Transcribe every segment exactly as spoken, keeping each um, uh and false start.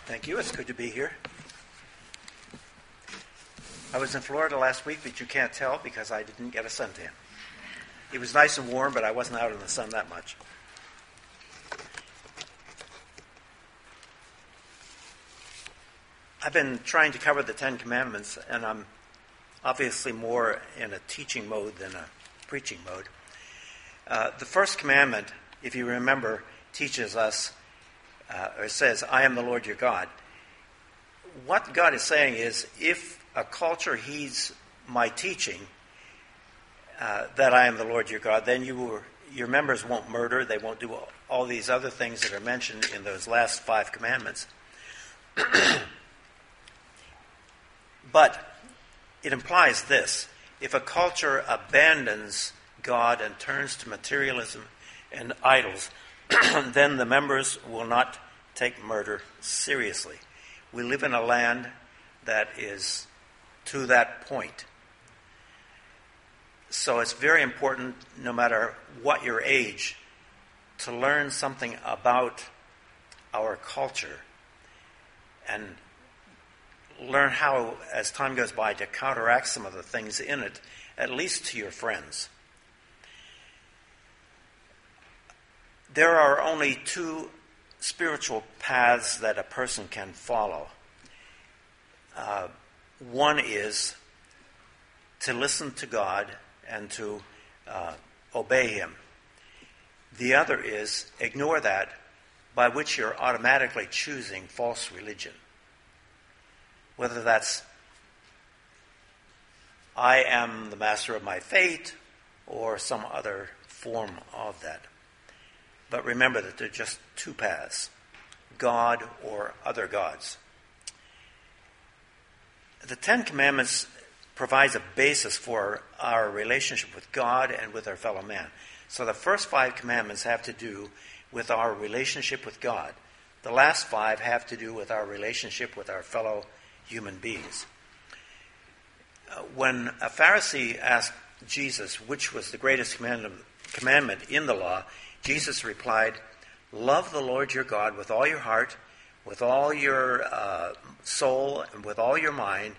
Thank you. It's good to be here. I was in Florida last week, but you can't tell because I didn't get a suntan. It was nice and warm, but I wasn't out in the sun that much. I've been trying to cover the Ten Commandments, and I'm obviously more in a teaching mode than a preaching mode. Uh, the first commandment, if you remember, teaches us, uh, or says, I am the Lord your God. What God is saying is, if a culture heeds my teaching, uh, that I am the Lord your God, then you will, your members won't murder, they won't do all, all these other things that are mentioned in those last five commandments. But it implies this: if a culture abandons God and turns to materialism and idols, then the members will not take murder seriously. We live in a land that is to that point. So it's very important, no matter what your age, to learn something about our culture and learn how, as time goes by, to counteract some of the things in it, at least to your friends. There are only two spiritual paths that a person can follow. Uh, one is to listen to God and to uh, obey Him. The other is ignore that, by which you're automatically choosing false religion. Whether that's I am the master of my fate or some other form of that. But remember that there are just two paths: God or other gods. The Ten Commandments provides a basis for our relationship with God and with our fellow man. So the first five commandments have to do with our relationship with God. The last five have to do with our relationship with our fellow human beings. Uh, when a Pharisee asked Jesus which was the greatest commandment in the law, Jesus replied, love the Lord your God with all your heart, with all your uh, soul, and with all your mind.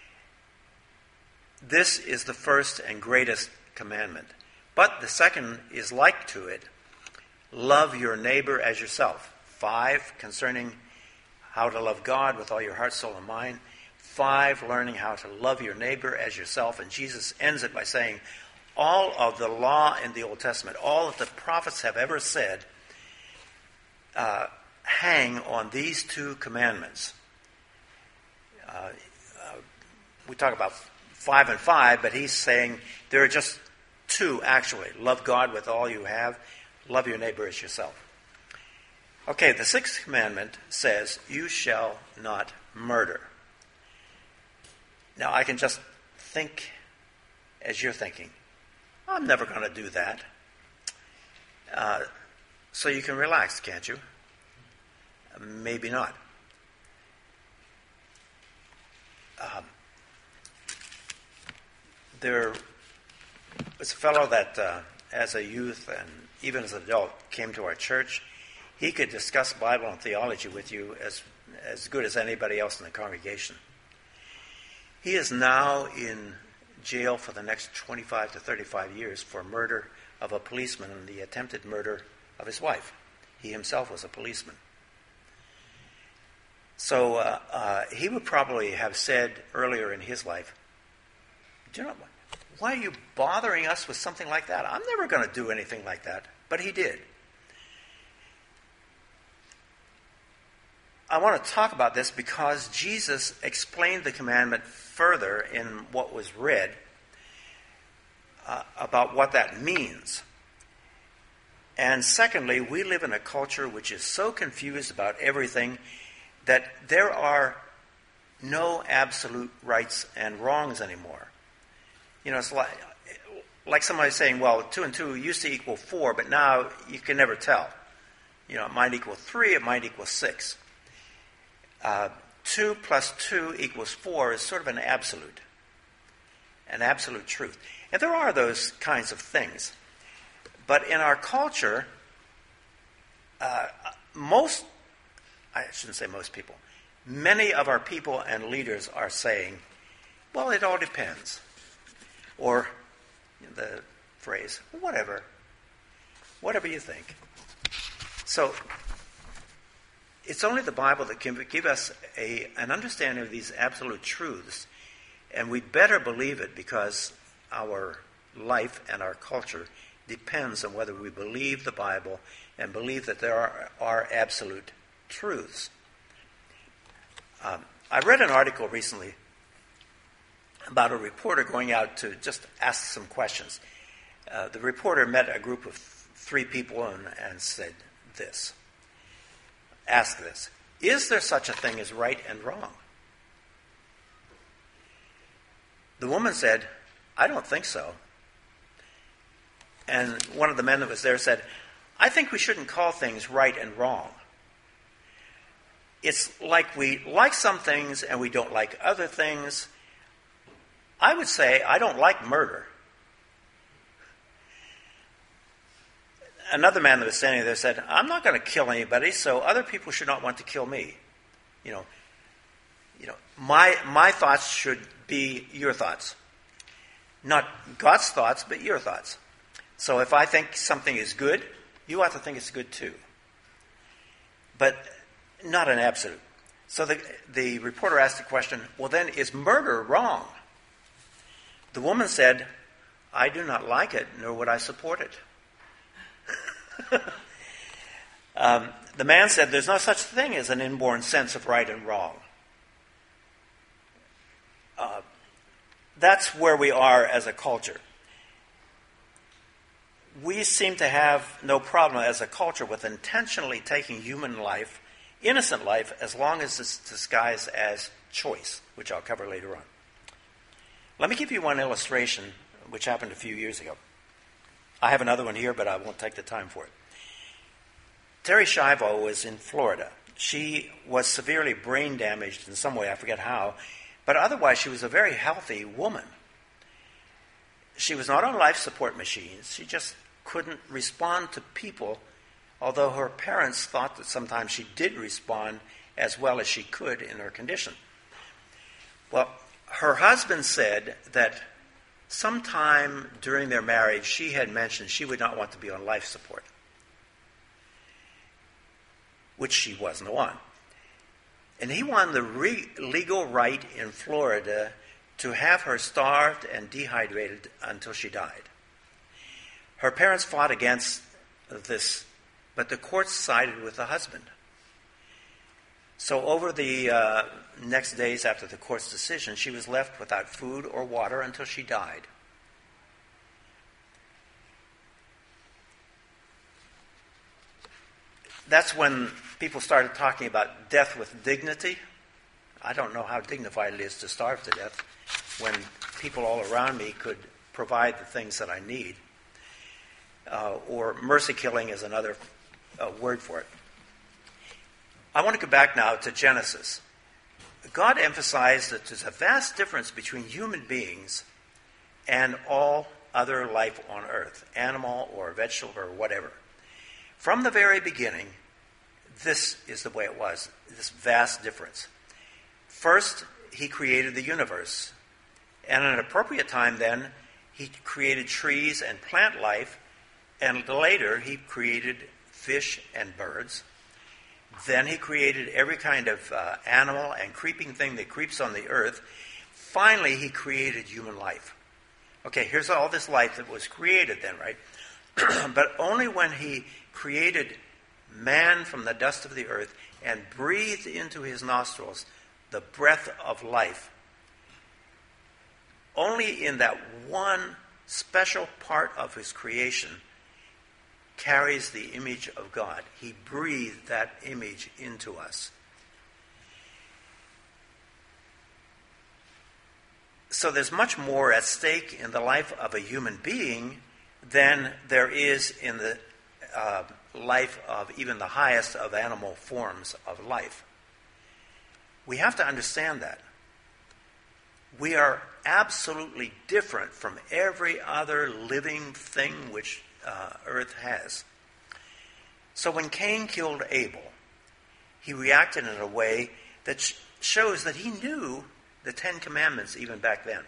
This is the first and greatest commandment. But the second is like to it: love your neighbor as yourself. Five, concerning how to love God with all your heart, soul, and mind. Five, learning how to love your neighbor as yourself. And Jesus ends it by saying, all of the law in the Old Testament, all that the prophets have ever said, uh, hang on these two commandments. Uh, uh, we talk about five and five, but he's saying there are just two, actually. Love God with all you have. Love your neighbor as yourself. Okay, the sixth commandment says, you shall not murder. Now, I can just think as you're thinking, I'm never going to do that. Uh, so you can relax, can't you? Maybe not. Um, there was a fellow that, uh, as a youth and even as an adult, came to our church. He could discuss Bible and theology with you as, as good as anybody else in the congregation. He is now in jail for the next twenty-five to thirty-five years for murder of a policeman and the attempted murder of his wife. He himself was a policeman. So uh, uh, he would probably have said earlier in his life, do you know, why are you bothering us with something like that? I'm never going to do anything like that. But he did. I want to talk about this because Jesus explained the commandment further in what was read uh, about what that means. And secondly, we live in a culture which is so confused about everything that there are no absolute rights and wrongs anymore. You know, it's like, like somebody saying, well, two and two used to equal four, but now you can never tell. You know, it might equal three, it might equal six. Uh, two plus two equals four is sort of an absolute, an absolute truth. And there are those kinds of things. But in our culture, uh, most, I shouldn't say most people, many of our people and leaders are saying, well, it all depends. Or the phrase, whatever. Whatever you think. So, it's only the Bible that can give us a, an understanding of these absolute truths, and we better believe it because our life and our culture depends on whether we believe the Bible and believe that there are, are absolute truths. Um, I read an article recently about a reporter going out to just ask some questions. Uh, the reporter met a group of three people and, and said this. Ask this. Is there such a thing as right and wrong? The woman said, I don't think so. And one of the men that was there said, I think we shouldn't call things right and wrong. It's like we like some things and we don't like other things. I would say I don't like murder. Another man that was standing there said, I'm not going to kill anybody, so other people should not want to kill me. You know, you know, my my thoughts should be your thoughts. Not God's thoughts, but your thoughts. So if I think something is good, you ought to think it's good too. But not an absolute. So the, the reporter asked the question, well then, is murder wrong? The woman said, I do not like it, nor would I support it. um, the man said, there's no such thing as an inborn sense of right and wrong. Uh, that's where we are as a culture. We seem to have no problem as a culture with intentionally taking human life, innocent life, as long as it's disguised as choice, which I'll cover later on. Let me give you one illustration which happened a few years ago. I have another one here, but I won't take the time for it. Terri Schiavo was in Florida. She was severely brain damaged in some way, I forget how, but otherwise she was a very healthy woman. She was not on life support machines. She just couldn't respond to people, although her parents thought that sometimes she did respond as well as she could in her condition. Well, her husband said that sometime during their marriage, she had mentioned she would not want to be on life support, which she wasn't on. And he won the re- legal right in Florida to have her starved and dehydrated until she died. Her parents fought against this, but the courts sided with the husband. So over the uh, next days after the court's decision, she was left without food or water until she died. That's when people started talking about death with dignity. I don't know how dignified it is to starve to death when people all around me could provide the things that I need. Uh, or mercy killing is another uh, word for it. I want to go back now to Genesis. God emphasized that there's a vast difference between human beings and all other life on earth, animal or vegetable or whatever. From the very beginning, this is the way it was, this vast difference. First, he created the universe. And at an appropriate time then, he created trees and plant life. And later, he created fish and birds. Then he created every kind of uh, animal and creeping thing that creeps on the earth. Finally, he created human life. Okay, here's all this life that was created then, right? But only when he created man from the dust of the earth and breathed into his nostrils the breath of life. Only in that one special part of his creation carries the image of God. He breathed that image into us. So there's much more at stake in the life of a human being than there is in the uh, life of even the highest of animal forms of life. We have to understand that. We are absolutely different from every other living thing which uh, earth has. So when Cain killed Abel, he reacted in a way that sh- shows that he knew the Ten Commandments even back then.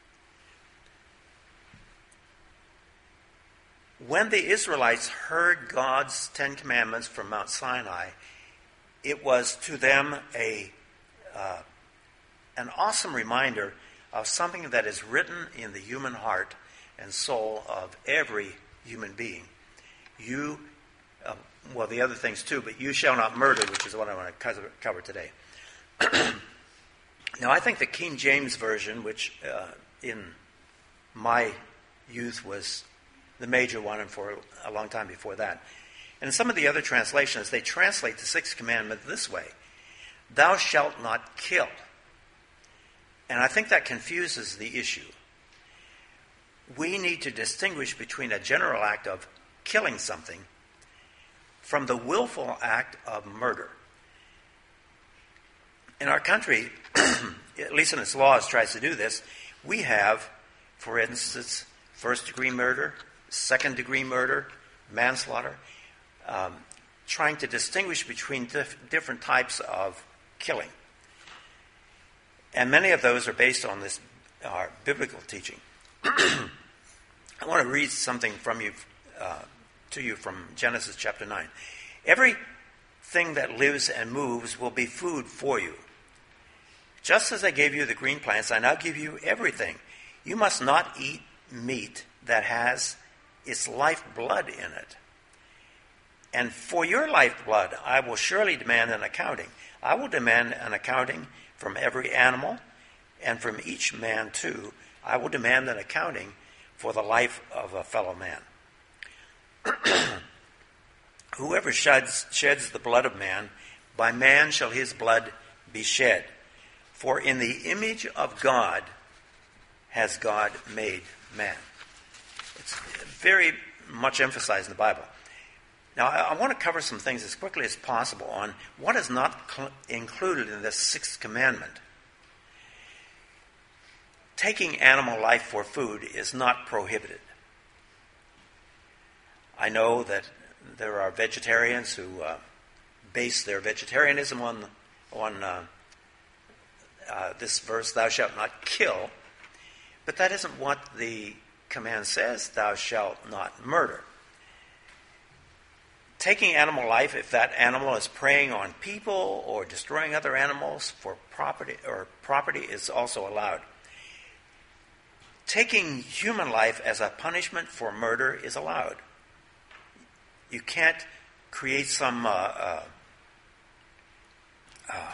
When the Israelites heard God's Ten Commandments from Mount Sinai, it was to them a uh, an awesome reminder of something that is written in the human heart and soul of every human being. You, uh, well, the other things too, but you shall not murder, which is what I want to cover today. Now, I think the King James Version, which uh, in my youth was the major one and for a long time before that, and some of the other translations, they translate the sixth commandment this way: thou shalt not kill. And I think that confuses the issue. We need to distinguish between a general act of killing something from the willful act of murder. In our country, at least in its laws, tries to do this. We have, for instance, first-degree murder, second-degree murder, manslaughter, um, trying to distinguish between dif- different types of killing. And many of those are based on this uh, biblical teaching. I want to read something from you, uh, to you from Genesis chapter nine. Everything that lives and moves will be food for you. Just as I gave you the green plants, I now give you everything. You must not eat meat that has its lifeblood in it. And for your lifeblood, I will surely demand an accounting. I will demand an accounting from every animal, and from each man too. I will demand an accounting for the life of a fellow man. Whoever sheds, sheds the blood of man, by man shall his blood be shed. For in the image of God has God made man. It's very much emphasized in the Bible. Now, I, I want to cover some things as quickly as possible on what is not cl- included in this sixth commandment. Taking animal life for food is not prohibited. I know that there are vegetarians who uh, base their vegetarianism on on uh, uh, this verse, thou shalt not kill. But that isn't what the command says, thou shalt not murder. Taking animal life, if that animal is preying on people or destroying other animals for property or property, is also allowed. Taking human life as a punishment for murder is allowed. You can't create some uh, uh, uh,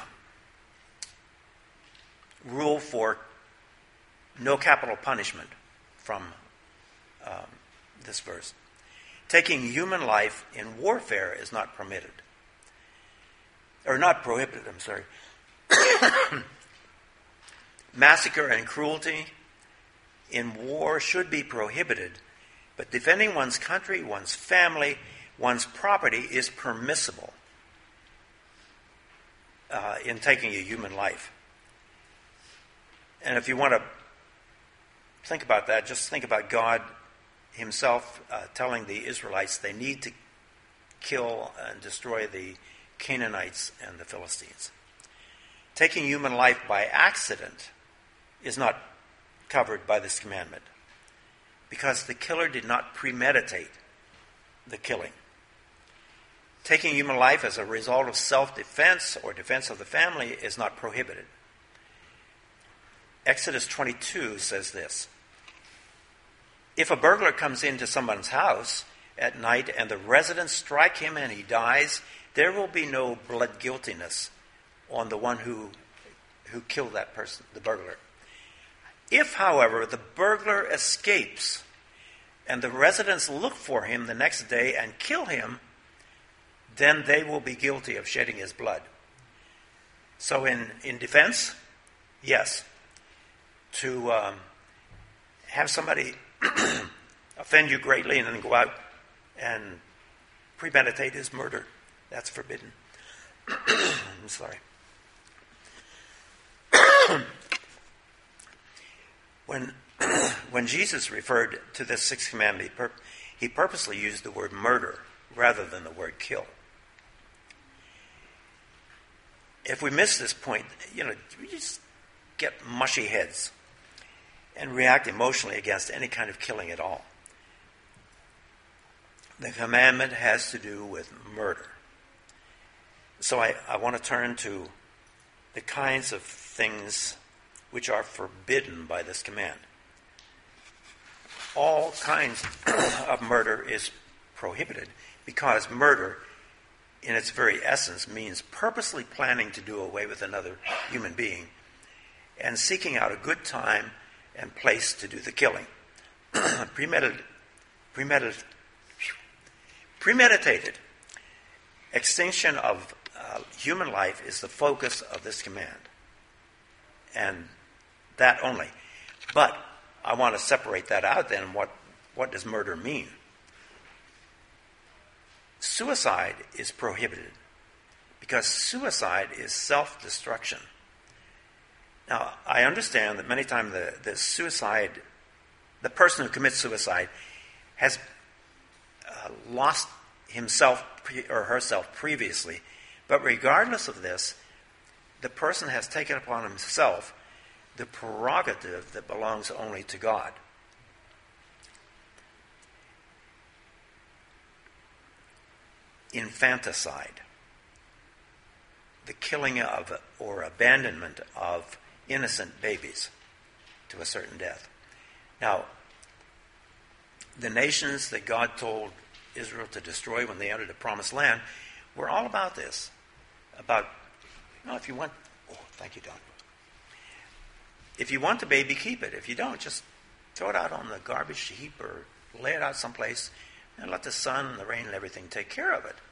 rule for no capital punishment from um, this verse. Taking human life in warfare is not permitted. Or not prohibited, I'm sorry. Massacre and cruelty in war should be prohibited, but defending one's country, one's family, one's property is permissible uh, in taking a human life. And if you want to think about that, just think about God himself uh, telling the Israelites they need to kill and destroy the Canaanites and the Philistines. Taking human life by accident is not covered by this commandment because the killer did not premeditate the killing. Taking human life as a result of self-defense or defense of the family is not prohibited. Exodus twenty-two says this: if a burglar comes into someone's house at night and the residents strike him and he dies, there will be no blood guiltiness on the one who who killed that person, the burglar. If, however, the burglar escapes and the residents look for him the next day and kill him, then they will be guilty of shedding his blood. So in, in defense, yes, to um, have somebody offend you greatly and then go out and premeditate his murder, that's forbidden. I'm sorry. When when Jesus referred to this sixth commandment, he, pur- he purposely used the word murder rather than the word kill. if we miss this point, you know, we just get mushy heads and react emotionally against any kind of killing at all. The commandment has to do with murder. So I, I want to turn to the kinds of things which are forbidden by this command. All kinds of murder is prohibited because murder, in its very essence, means purposely planning to do away with another human being and seeking out a good time and place to do the killing. Premeditated, premeditated, premeditated extinction of uh, human life is the focus of this command. And that only. But I want to separate that out then. What, what does murder mean? Suicide is prohibited because suicide is self-destruction. Now, I understand that many times the, the suicide, the person who commits suicide has uh, lost himself pre- or herself previously. But regardless of this, the person has taken upon himself the prerogative that belongs only to God. Infanticide, the killing of or abandonment of innocent babies to a certain death. Now, the nations that God told Israel to destroy when they entered the Promised Land were all about this. About, you know, if you want, oh, thank you, Don. If you want the baby, keep it. If you don't, just throw it out on the garbage heap or lay it out someplace and let the sun and the rain and everything take care of it.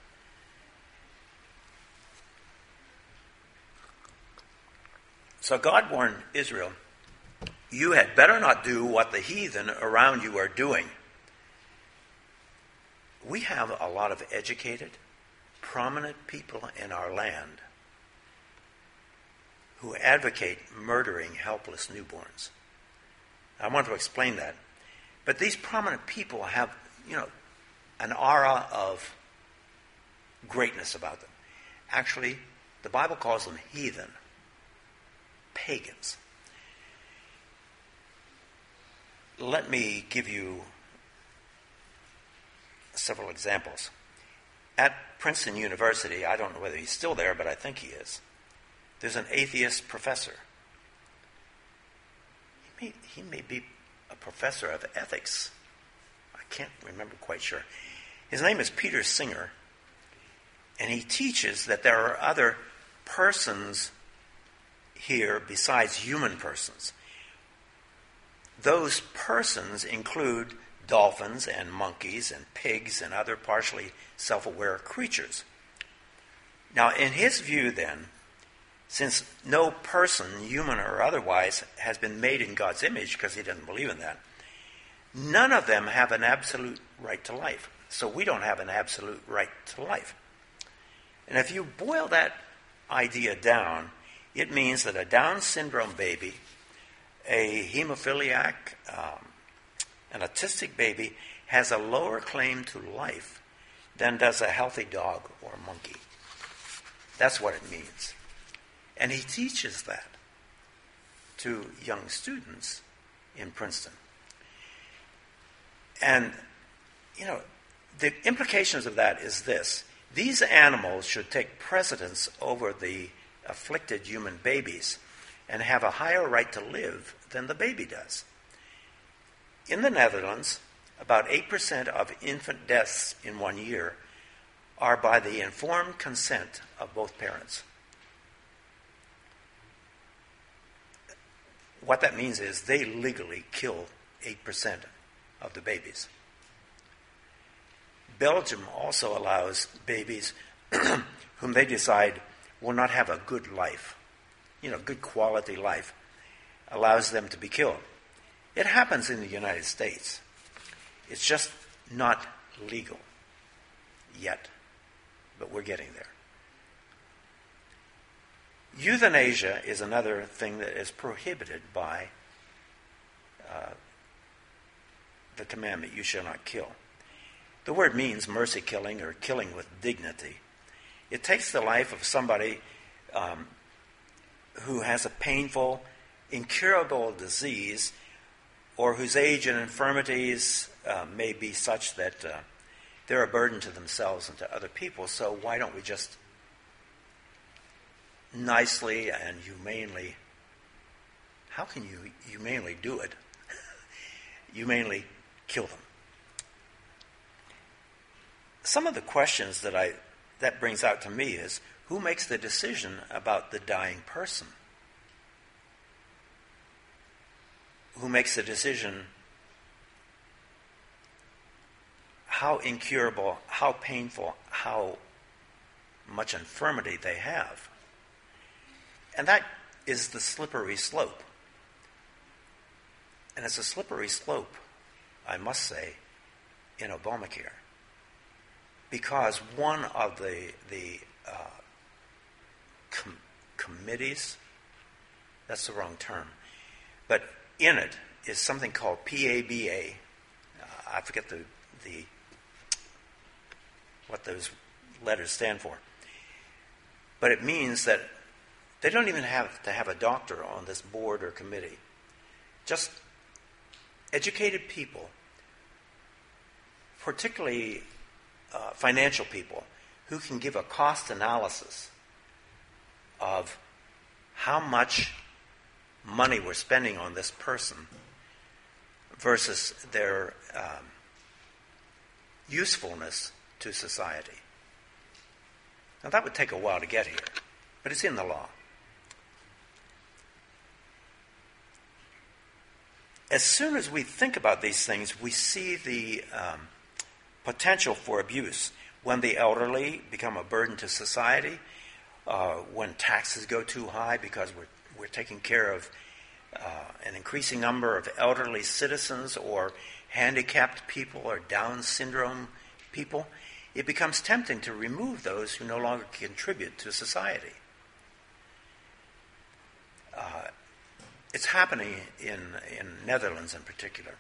So God warned Israel, you had better not do what the heathen around you are doing. We have a lot of educated, prominent people in our land who advocate murdering helpless newborns. I want to explain that. But these prominent people have, you know, an aura of greatness about them. Actually, the Bible calls them heathen, pagans. Let me give you several examples. At Princeton University, I don't know whether he's still there, but I think he is, there's an atheist professor. He may, he may be a professor of ethics. I can't remember quite sure. His name is Peter Singer, and he teaches that there are other persons here besides human persons. Those persons include dolphins and monkeys and pigs and other partially self-aware creatures. Now, in his view, then, since no person, human or otherwise, has been made in God's image, because he doesn't believe in that, none of them have an absolute right to life. So we don't have an absolute right to life. And if you boil that idea down, it means that a Down syndrome baby, a hemophiliac, um, an autistic baby, has a lower claim to life than does a healthy dog or monkey. That's what it means. And he teaches that to young students in Princeton. And, you know, the implications of that is this. These animals should take precedence over the afflicted human babies and have a higher right to live than the baby does. In the Netherlands, about eight percent of infant deaths in one year are by the informed consent of both parents. What that means is they legally kill eight percent of the babies. Belgium also allows babies whom they decide will not have a good life, you know, good quality life, allows them to be killed. It happens in the United States. It's just not legal yet, but we're getting there. Euthanasia is another thing that is prohibited by uh, the commandment, you shall not kill. The word means mercy killing or killing with dignity. It takes the life of somebody um, who has a painful, incurable disease, or whose age and infirmities uh, may be such that uh, they're a burden to themselves and to other people. So why don't we just nicely and humanely, how can you humanely do it? Humanely kill them. Some of the questions that I that brings out to me is, who makes the decision about the dying person? Who makes the decision how incurable, how painful, how much infirmity they have? And that is the slippery slope. And it's a slippery slope, I must say, in Obamacare. Because one of the, the uh, com- committees, that's the wrong term, but in it is something called P A B A. Uh, I forget the, the what those letters stand for. But it means that they don't even have to have a doctor on this board or committee. Just educated people, particularly uh, financial people, who can give a cost analysis of how much money we're spending on this person versus their um, usefulness to society. Now that would take a while to get here, but it's in the law. As soon as we think about these things, we see the um, potential for abuse. When the elderly become a burden to society, uh, when taxes go too high because we're we're taking care of uh, an increasing number of elderly citizens or handicapped people or Down syndrome people, it becomes tempting to remove those who no longer contribute to society. Uh, it's happening in, in Netherlands in particular.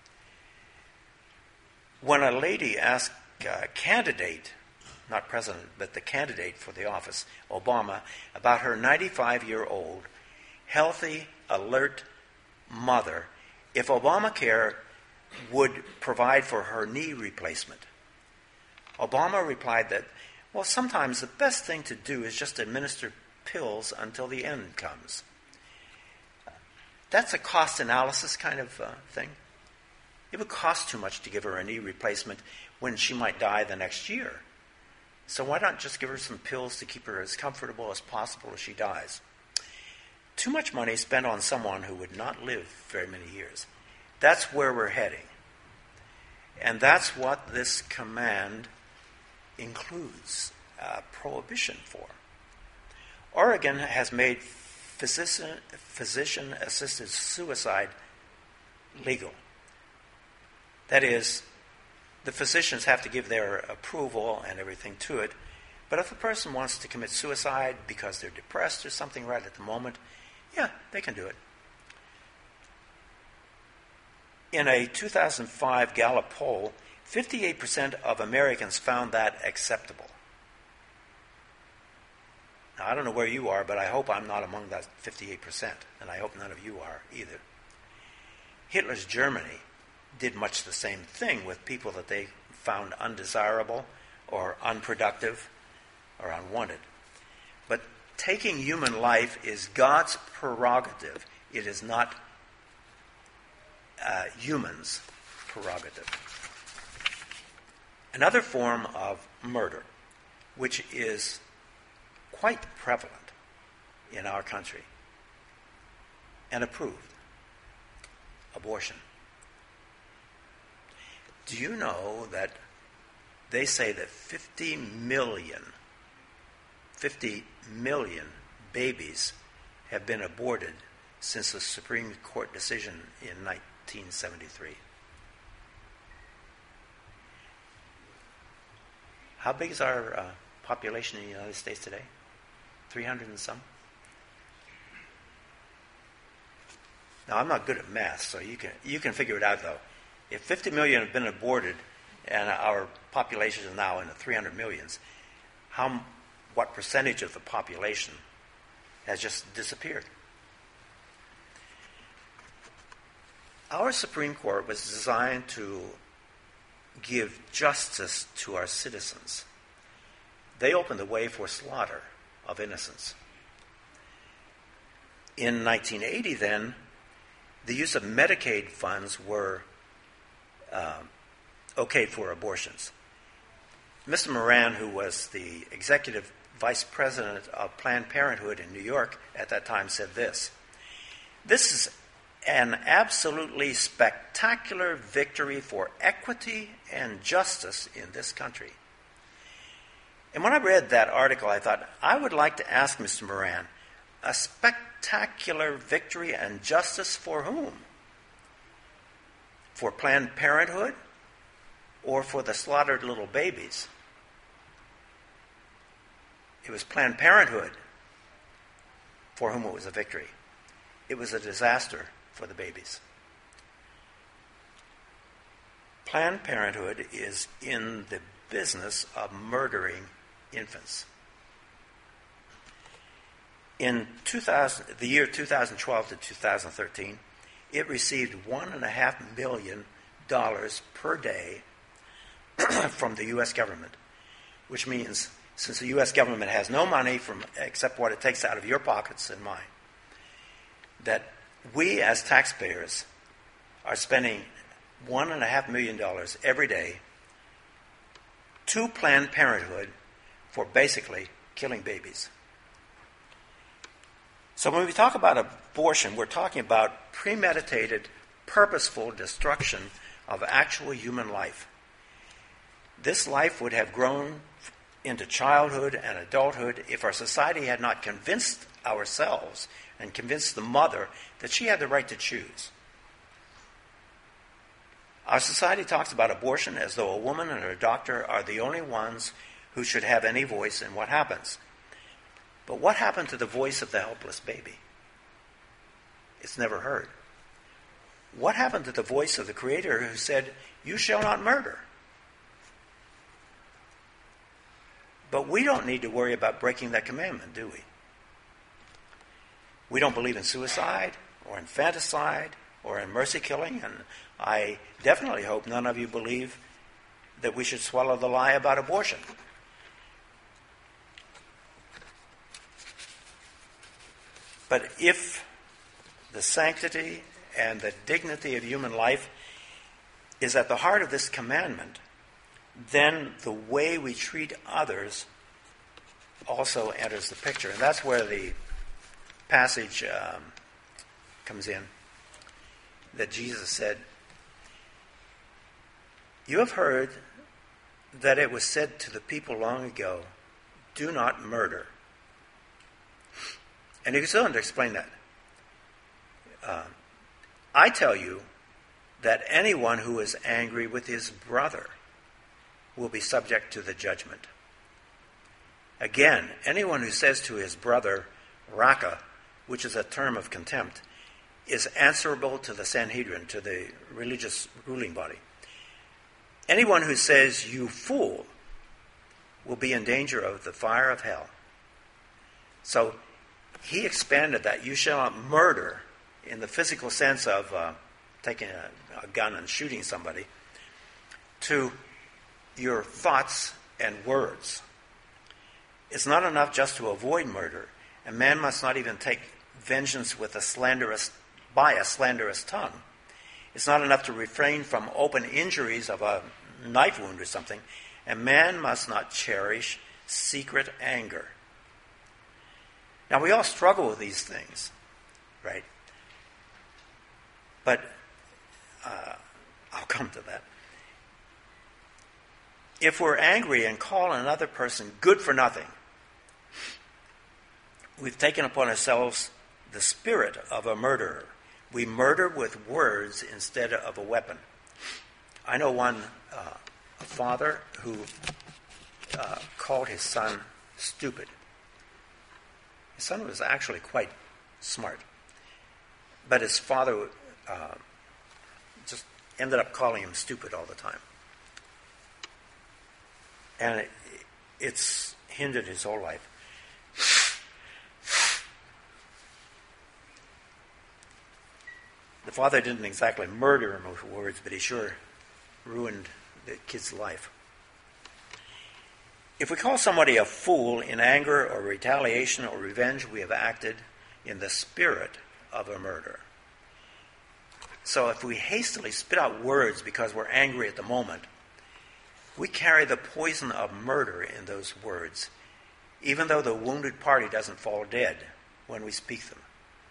When a lady asked a candidate, not president, but the candidate for the office, Obama, about her ninety-five-year-old, healthy, alert mother, if Obamacare would provide for her knee replacement, Obama replied that, well, sometimes the best thing to do is just administer pills until the end comes. That's a cost analysis kind of uh, thing. It would cost too much to give her a knee replacement when she might die the next year. So why not just give her some pills to keep her as comfortable as possible as she dies? Too much money spent on someone who would not live very many years. That's where we're heading. And that's what this command includes uh, prohibition for. Oregon has made physician, physician-assisted suicide legal. That is, the physicians have to give their approval and everything to it, but if a person wants to commit suicide because they're depressed or something right at the moment, yeah, they can do it. In a two thousand five Gallup poll, fifty-eight percent of Americans found that acceptable. Now, I don't know where you are, but I hope I'm not among that fifty-eight percent, and I hope none of you are either. Hitler's Germany did much the same thing with people that they found undesirable or unproductive or unwanted. But taking human life is God's prerogative. It is not uh, humans' prerogative. Another form of murder, which is quite prevalent in our country and approved, abortion. Do you know that they say that fifty million, fifty million babies have been aborted since the Supreme Court decision in nineteen seventy-three? How big is our uh, population in the United States today? three hundred and some? Now, I'm not good at math, so you can you can figure it out, though. If fifty million have been aborted and our population is now in the three hundred millions, how, what percentage of the population has just disappeared. Our Supreme Court was designed to give justice to our citizens. They opened the way for slaughter of innocents. In nineteen eighty, then, the use of Medicaid funds were uh, okay for abortions. Mister Moran, who was the executive vice president of Planned Parenthood in New York at that time, said this: "This is an absolutely spectacular victory for equity and justice in this country." And when I read that article, I thought, I would like to ask Mister Moran, a spectacular victory and justice for whom? For Planned Parenthood or for the slaughtered little babies? It was Planned Parenthood for whom it was a victory. It was a disaster for the babies. Planned Parenthood is in the business of murdering infants. In two thousand, the year two thousand twelve to two thousand thirteen, it received one and a half million dollars per day from the U S government, which means since the U S government has no money from except what it takes out of your pockets and mine, that we as taxpayers are spending one and a half million dollars every day to Planned Parenthood for basically killing babies. So when we talk about abortion, we're talking about premeditated, purposeful destruction of actual human life. This life would have grown into childhood and adulthood if our society had not convinced ourselves and convinced the mother that she had the right to choose. Our society talks about abortion as though a woman and her doctor are the only ones who should have any voice in what happens. But what happened to the voice of the helpless baby? It's never heard. What happened to the voice of the Creator who said, "You shall not murder"? But we don't need to worry about breaking that commandment, do we? We don't believe in suicide or infanticide or in mercy killing, and I definitely hope none of you believe that we should swallow the lie about abortion. But if the sanctity and the dignity of human life is at the heart of this commandment, then the way we treat others also enters the picture. And that's where the passage um, comes in, that Jesus said, "You have heard that it was said to the people long ago, 'Do not murder.'" And he goes on to explain that. Uh, "I tell you that anyone who is angry with his brother will be subject to the judgment. Again, anyone who says to his brother, 'Raka,' which is a term of contempt, is answerable to the Sanhedrin, to the religious ruling body. Anyone who says, 'You fool,' will be in danger of the fire of hell." So he expanded that "you shall not murder" in the physical sense of uh, taking a, a gun and shooting somebody to your thoughts and words. It's not enough just to avoid murder. A man must not even take vengeance with a slanderous, by a slanderous tongue. It's not enough to refrain from open injuries of a knife wound or something. A man must not cherish secret anger. Now, we all struggle with these things, right? But uh, I'll come to that. If we're angry and call another person good for nothing, we've taken upon ourselves the spirit of a murderer. We murder with words instead of a weapon. I know one uh, a father who uh, called his son stupid. His son was actually quite smart. But his father uh, just ended up calling him stupid all the time. And it, it's hindered his whole life. The father didn't exactly murder him with words, but he sure ruined the kid's life. If we call somebody a fool in anger or retaliation or revenge, we have acted in the spirit of a murderer. So if we hastily spit out words because we're angry at the moment, we carry the poison of murder in those words, even though the wounded party doesn't fall dead when we speak them.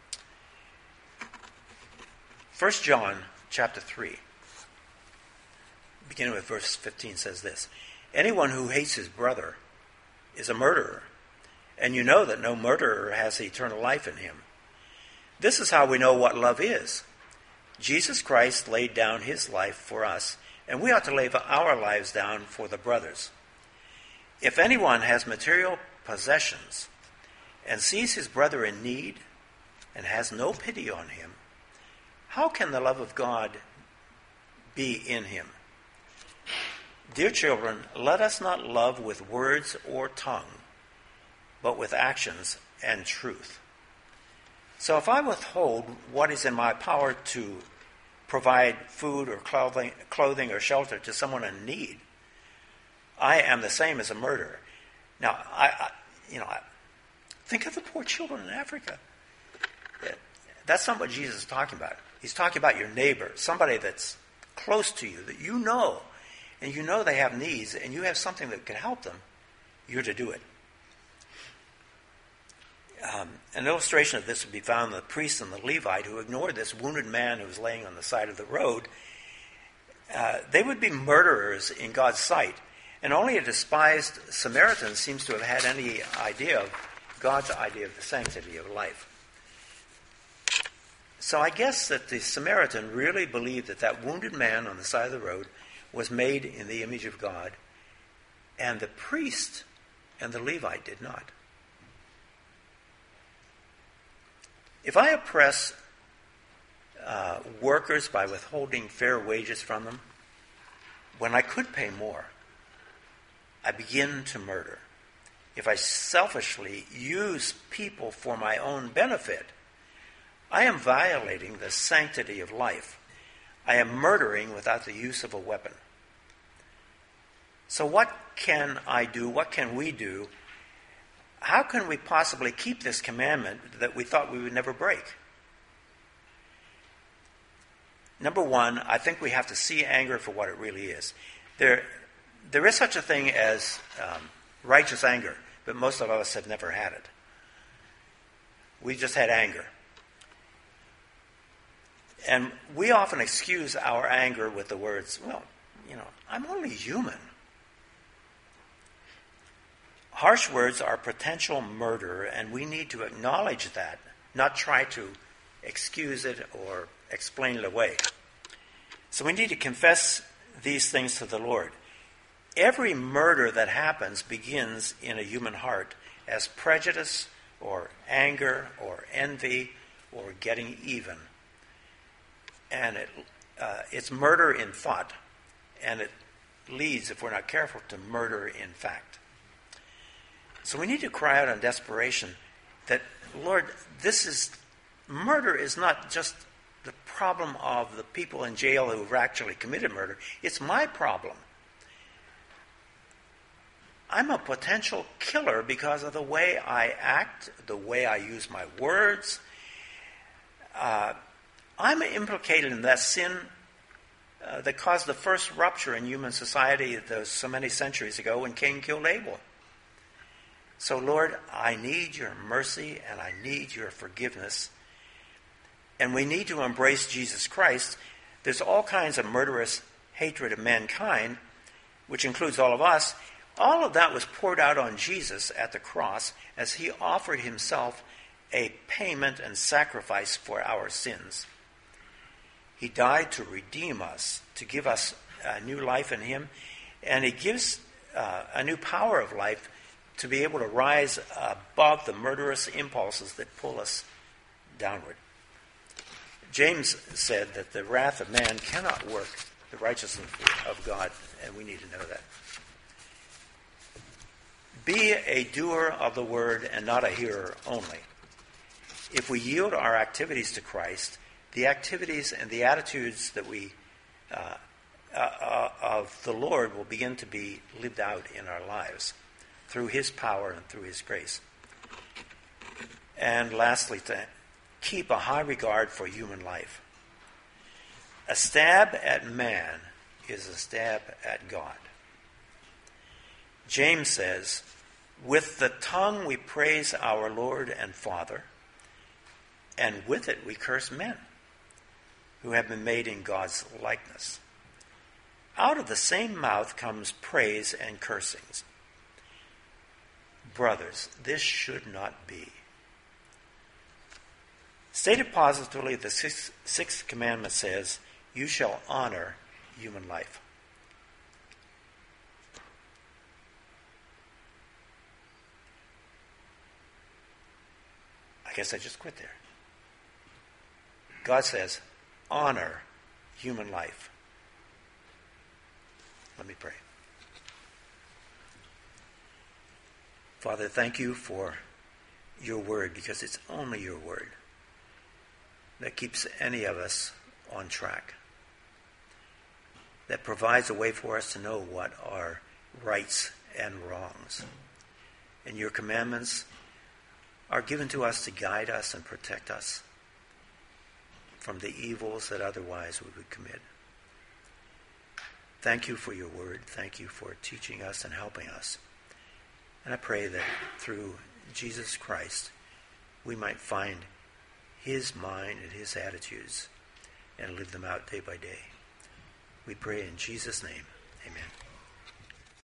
First John chapter three, beginning with verse fifteen, says this: anyone who hates his brother is a murderer, and you know that no murderer has eternal life in him. This is how we know what love is. Jesus Christ laid down his life for us, and we ought to lay our lives down for the brothers. If anyone has material possessions and sees his brother in need and has no pity on him, how can the love of God be in him? Dear children, let us not love with words or tongue, but with actions and truth. So if I withhold what is in my power to provide food or clothing, clothing or shelter to someone in need, I am the same as a murderer. Now, I, I you know, I, think of the poor children in Africa. That's not what Jesus is talking about. He's talking about your neighbor, somebody that's close to you, that you know, and you know they have needs, and you have something that can help them. You're to do it. Um, an illustration of this would be found in the priest and the Levite who ignored this wounded man who was laying on the side of the road. Uh, they would be murderers in God's sight, and only a despised Samaritan seems to have had any idea of God's idea of the sanctity of life. So I guess that the Samaritan really believed that that wounded man on the side of the road was made in the image of God, and the priest and the Levite did not. If I oppress uh, workers by withholding fair wages from them, when I could pay more, I begin to murder. If I selfishly use people for my own benefit, I am violating the sanctity of life. I am murdering without the use of a weapon. So what can I do? What can we do? How can we possibly keep this commandment that we thought we would never break? Number one, I think we have to see anger for what it really is. There, there is such a thing as um, righteous anger, but most of us have never had it. We just had anger. And we often excuse our anger with the words, well, you know, I'm only human. Harsh words are potential murder, and we need to acknowledge that, not try to excuse it or explain it away. So we need to confess these things to the Lord. Every murder that happens begins in a human heart as prejudice or anger or envy or getting even. And it, uh, it's murder in thought, and it leads, if we're not careful, to murder in fact. So we need to cry out in desperation that, Lord, this is, murder is not just the problem of the people in jail who've actually committed murder. It's my problem. I'm a potential killer because of the way I act, the way I use my words. Uh, I'm implicated in that sin uh, that caused the first rupture in human society those so many centuries ago when Cain killed Abel. So, Lord, I need your mercy and I need your forgiveness. And we need to embrace Jesus Christ. There's all kinds of murderous hatred of mankind, which includes all of us. All of that was poured out on Jesus at the cross as he offered himself a payment and sacrifice for our sins. He died to redeem us, to give us a new life in him, and he gives uh, a new power of life to be able to rise above the murderous impulses that pull us downward. James said that the wrath of man cannot work the righteousness of God, and we need to know that. Be a doer of the word and not a hearer only. If we yield our activities to Christ, the activities and the attitudes that we uh, uh, of the Lord will begin to be lived out in our lives through His power and through His grace. And lastly, to keep a high regard for human life. A stab at man is a stab at God. James says, with the tongue we praise our Lord and Father, and with it we curse men who have been made in God's likeness. Out of the same mouth comes praise and cursings. Brothers, this should not be. Stated positively, the sixth, sixth commandment says, you shall honor human life. I guess I just quit there. God says, honor human life. Let me pray. Father, thank you for your word, because it's only your word that keeps any of us on track, that provides a way for us to know what are rights and wrongs. And your commandments are given to us to guide us and protect us from the evils that otherwise we would commit. Thank you for your word. Thank you for teaching us and helping us. And I pray that through Jesus Christ, we might find His mind and His attitudes and live them out day by day. We pray in Jesus' name. Amen.